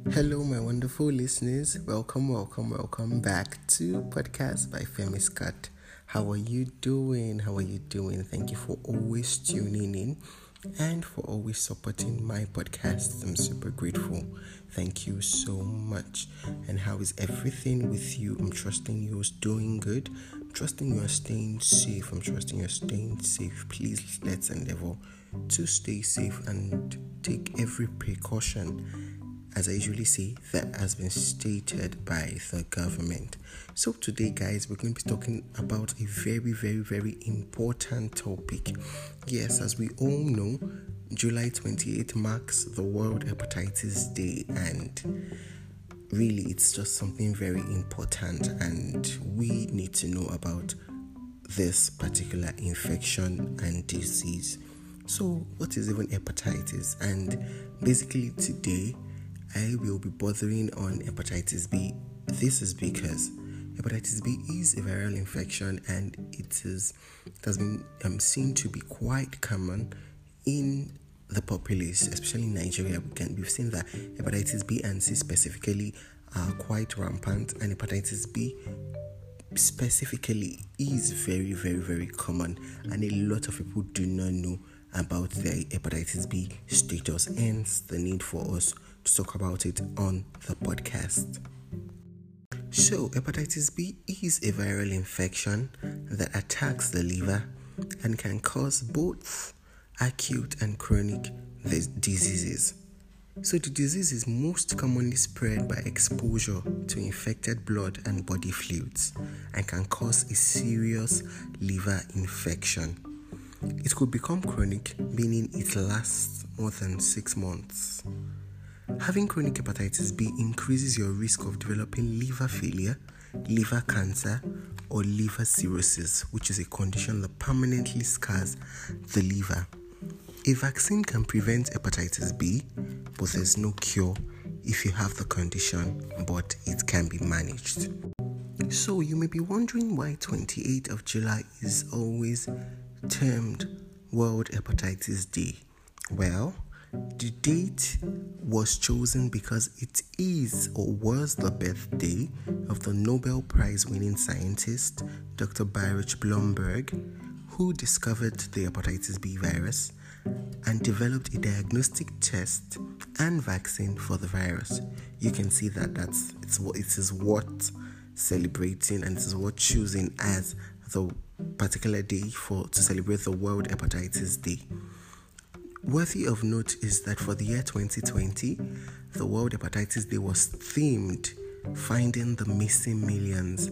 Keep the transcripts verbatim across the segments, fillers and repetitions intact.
Hello, my wonderful listeners. Welcome, welcome, welcome back to Podcast by Femi Scott. How are you doing? How are you doing? Thank you for always tuning in and for always supporting my podcast. I'm super grateful. Thank you so much. And how is everything with you? I'm trusting you're doing good. I'm trusting you're staying safe. I'm trusting you're staying safe. Please let's endeavor to stay safe and take every precaution, as I usually say, that has been stated by the government. So today, guys, we're going to be talking about a very, very, very important topic. Yes, as we all know, July twenty-eighth marks the World Hepatitis Day, and really it's just something very important, and we need to know about this particular infection and disease. So what is even hepatitis? And basically today I will be bothering on hepatitis B. This is because hepatitis B is a viral infection, and it is it has been um, seen to be quite common in the populace, especially in Nigeria. We can, we've seen that hepatitis B and C specifically are quite rampant, and hepatitis B specifically is very, very, very common, and a lot of people do not know about their hepatitis B status, hence the need for us to talk about it on the podcast. So, hepatitis B is a viral infection that attacks the liver and can cause both acute and chronic diseases. So, the disease is most commonly spread by exposure to infected blood and body fluids and can cause a serious liver infection. It could become chronic, meaning it lasts more than six months. Having chronic hepatitis B increases your risk of developing liver failure, liver cancer, or liver cirrhosis, which is a condition that permanently scars the liver. A vaccine can prevent hepatitis B, but there's no cure if you have the condition, but it can be managed. So you may be wondering why twenty-eighth of July is always termed World Hepatitis Day. Well, the date was chosen because it is or was the birthday of the Nobel Prize winning scientist Doctor Baruch Blumberg, who discovered the hepatitis B virus and developed a diagnostic test and vaccine for the virus. You can see that that's it's what it is worth celebrating, and it is worth choosing as the particular day for to celebrate the World Hepatitis Day. Worthy of note is that for the year twenty twenty, the World Hepatitis Day was themed Finding the Missing Millions.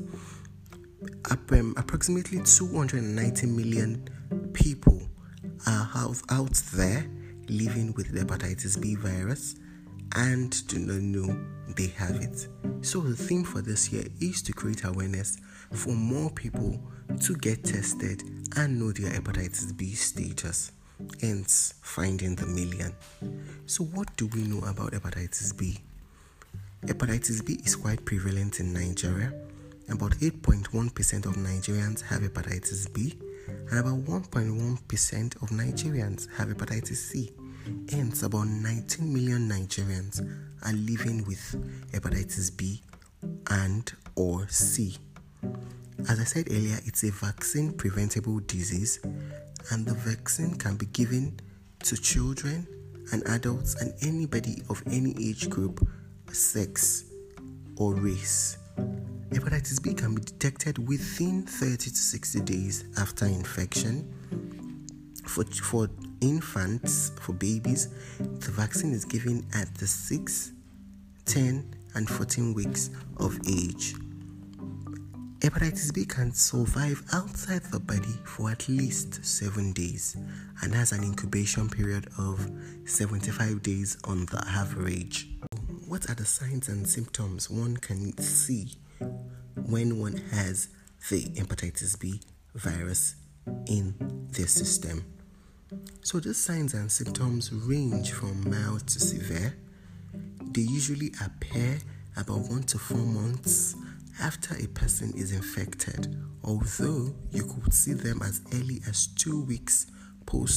Um, approximately two hundred ninety million people are out, out there living with the hepatitis B virus and do not know they have it. So the theme for this year is to create awareness for more people to get tested and know their hepatitis B status, hence finding the million. So what do we know about hepatitis B? Hepatitis B is quite prevalent in Nigeria. About eight point one percent of Nigerians have hepatitis B, and about one point one percent of Nigerians have hepatitis C. Hence, about nineteen million Nigerians are living with hepatitis B and or C. As I said earlier, it's a vaccine preventable disease, and the vaccine can be given to children and adults and anybody of any age group, sex, or race. Hepatitis B can be detected within thirty to sixty days after infection. For, for infants, for babies, the vaccine is given at the six, ten, and fourteen weeks of age. Hepatitis B can survive outside the body for at least seven days and has an incubation period of seventy-five days on the average. What are the signs and symptoms one can see when one has the hepatitis B virus in their system? So these signs and symptoms range from mild to severe. They usually appear about one to four months after a person is infected, although you could see them as early as two weeks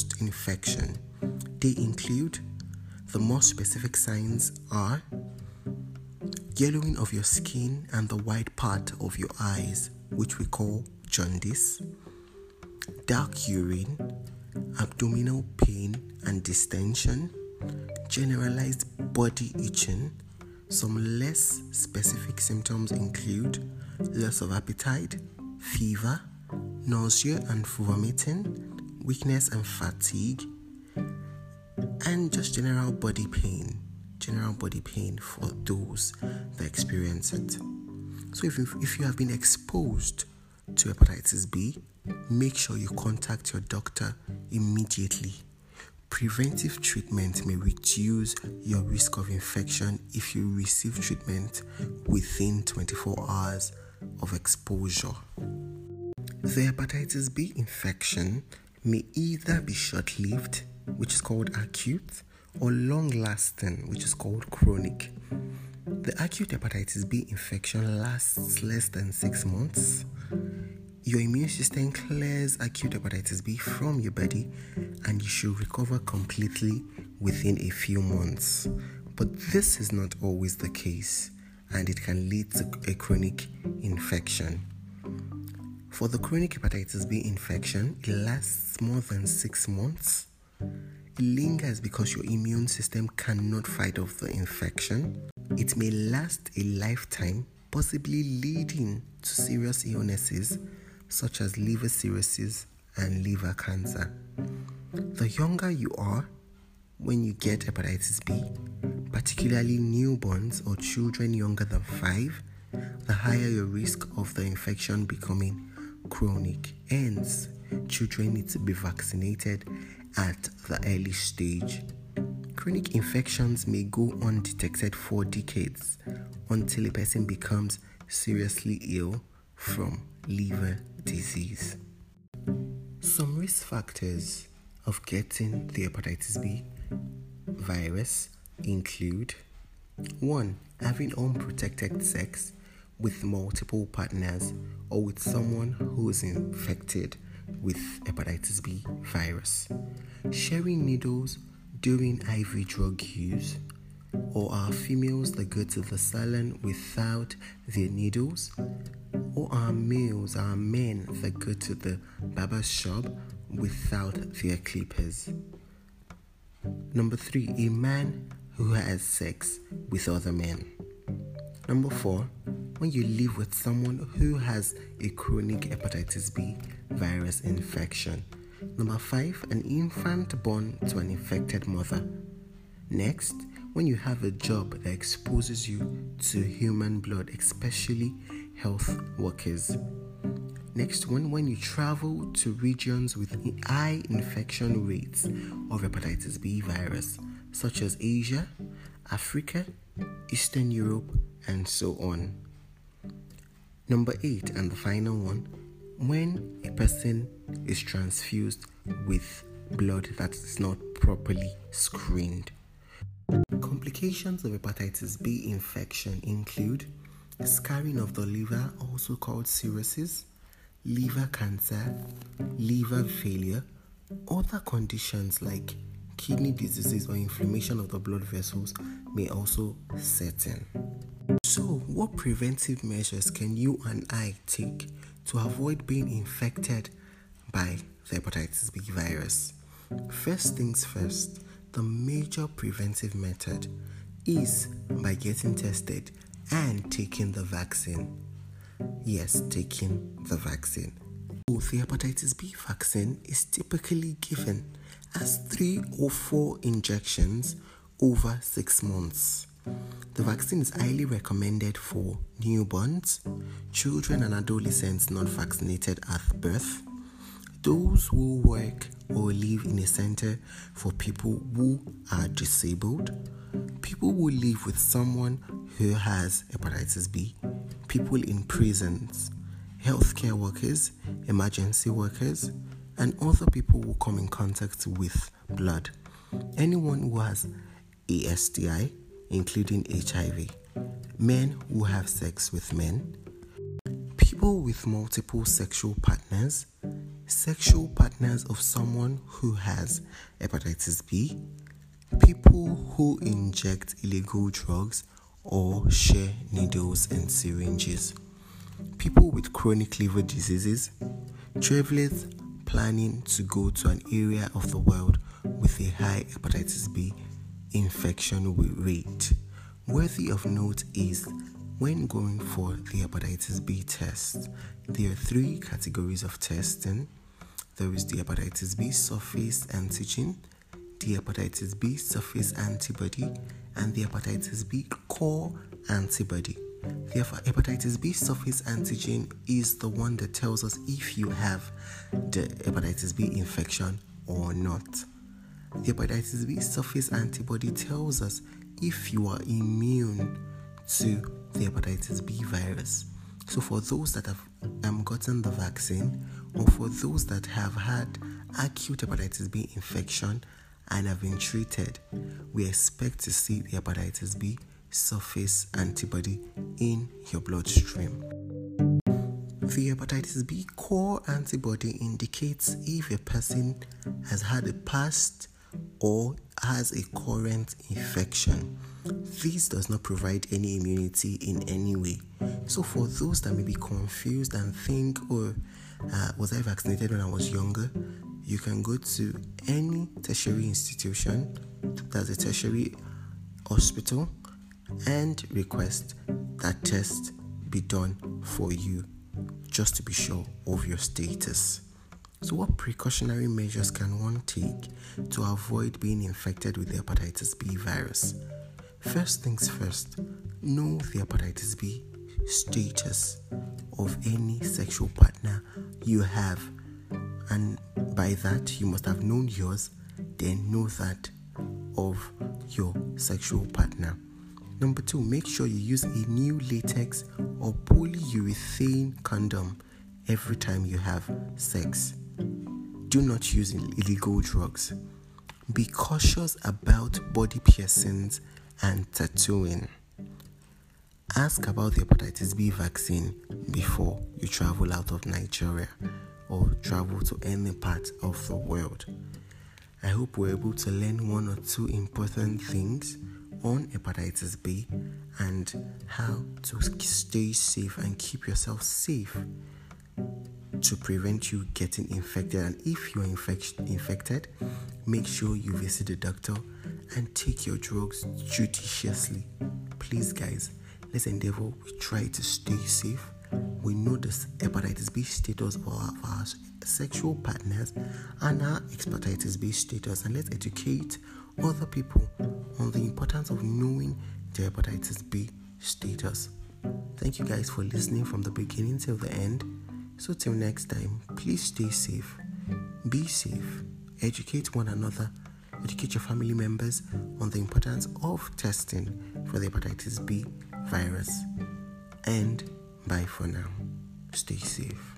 post-infection. They include The more specific signs are yellowing of your skin and the white part of your eyes, which we call jaundice, dark urine, abdominal pain and distension, generalized body itching. Some less specific symptoms include loss of appetite, fever, nausea and vomiting, weakness and fatigue, and just general body pain. General body pain for those that experience it. So if you, if you have been exposed to hepatitis B, make sure you contact your doctor immediately. Preventive treatment may reduce your risk of infection if you receive treatment within twenty-four hours of exposure. The hepatitis B infection may either be short-lived, which is called acute, or long-lasting, which is called chronic. The acute hepatitis B infection lasts less than six months. Your immune system clears acute hepatitis B from your body and you should recover completely within a few months. But this is not always the case and it can lead to a chronic infection. For the chronic hepatitis B infection, it lasts more than six months. It lingers because your immune system cannot fight off the infection. It may last a lifetime, possibly leading to serious illnesses such as liver cirrhosis and liver cancer. The younger you are when you get hepatitis B, particularly newborns or children younger than five, the higher your risk of the infection becoming chronic. Hence, children need to be vaccinated at the early stage. Chronic infections may go undetected for decades until a person becomes seriously ill from liver disease. Some risk factors of getting the hepatitis B virus include: one. Having unprotected sex with multiple partners or with someone who is infected with hepatitis B virus. Sharing needles during I V drug use, or are females that go to the salon without their needles, or are males, are men that go to the barber shop without their clippers. Number three, a man who has sex with other men. Number four, when you live with someone who has a chronic hepatitis B virus infection. Number five, an infant born to an infected mother. Next, when you have a job that exposes you to human blood, especially health workers. Next one, when you travel to regions with high infection rates of hepatitis B virus, such as Asia, Africa, Eastern Europe, and so on. Number eight, and the final one, when a person is transfused with blood that is not properly screened. Complications of hepatitis B infection include scarring of the liver, also called cirrhosis, liver cancer, liver failure. Other conditions like kidney diseases or inflammation of the blood vessels may also set in. So, what preventive measures can you and I take to avoid being infected by the hepatitis B virus? First things first, the major preventive method is by getting tested and taking the vaccine. Yes, taking the vaccine. The hepatitis B vaccine is typically given as three or four injections over six months. The vaccine is highly recommended for newborns, children and adolescents not vaccinated at birth, those who work or live in a center for people who are disabled, people who live with someone who has hepatitis B, people in prisons, healthcare workers, emergency workers, and other people who come in contact with blood. Anyone who has a S T I, including H I V, men who have sex with men, people with multiple sexual partners, sexual partners of someone who has hepatitis B, people who inject illegal drugs or share needles and syringes. People with chronic liver diseases, travelers planning to go to an area of the world with a high hepatitis B infection rate. Worthy of note is when going for the hepatitis B test, there are three categories of testing. There is the hepatitis B surface antigen, the hepatitis B surface antibody, and the hepatitis B core antibody. Therefore, hepatitis B surface antigen is the one that tells us if you have the hepatitis B infection or not. The hepatitis B surface antibody tells us if you are immune to the hepatitis B virus. So for those that have um, gotten the vaccine, or for those that have had acute hepatitis B infection and have been treated, we expect to see the hepatitis B surface antibody in your bloodstream. The hepatitis B core antibody indicates if a person has had a past or has a current infection. This does not provide any immunity in any way. So for those that may be confused and think, oh, uh, was I vaccinated when I was younger? You can go to any tertiary institution, that's a tertiary hospital, and request that test be done for you, just to be sure of your status. So what precautionary measures can one take to avoid being infected with the hepatitis B virus? First things first, know the hepatitis B status of any sexual partner you have. And by that, you must have known yours, then know that of your sexual partner. Number two, make sure you use a new latex or polyurethane condom every time you have sex. Do not use illegal drugs. Be cautious about body piercings and tattooing. Ask about the hepatitis B vaccine before you travel out of Nigeria or travel to any part of the world. I hope we're able to learn one or two important things on hepatitis B and how to stay safe and keep yourself safe to prevent you getting infected. And if you're infect- infected, make sure you visit the doctor and take your drugs judiciously. Please, guys, let's endeavor we try to stay safe. We know the hepatitis B status of our, of our sexual partners and our hepatitis B status, and let's educate other people on the importance of knowing their hepatitis B status. Thank you guys for listening from the beginning till the end. So till next time, please stay safe, be safe, educate one another, educate your family members on the importance of testing for the hepatitis B virus. And bye for now. Stay safe.